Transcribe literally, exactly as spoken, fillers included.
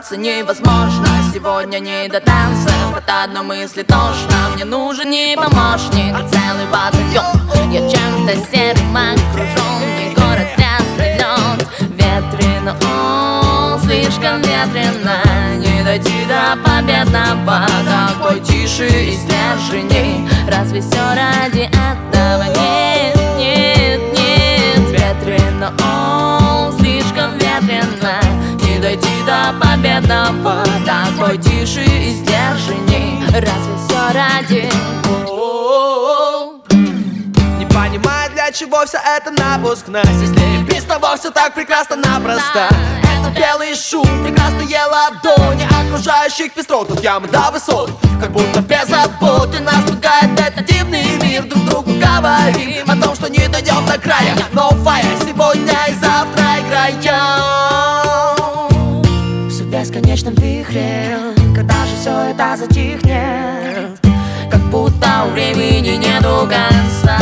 оторваться невозможно. Сегодня не до танцев, от одной мысли тошно. Мне нужен не помощник, а целый батальон. Я чем-то серым окружен, и город грязный лед. Ветрено, о, слишком ветрено. Не дойти до победного, такой тише и сдержанней. Разве все ради этого? Нет, нет, нет. Ветрено, о, слишком ветрено. Не дойти до победного, такой тише и сдержанней. Разве все ради? Не понимаю, для чего вся эта напускность, если и без того все так прекрасно-напросто. Это белый шум, прекрасные ладони окружающих пестрот от ямы до высот. Как будто без заботы нас пугает этот дивный мир. Друг другу говорим о том, что не дойдем до края. Новая сегодня и завтра играем в бесконечном вихре. Когда же все это затихнет? Как будто у времени нету конца.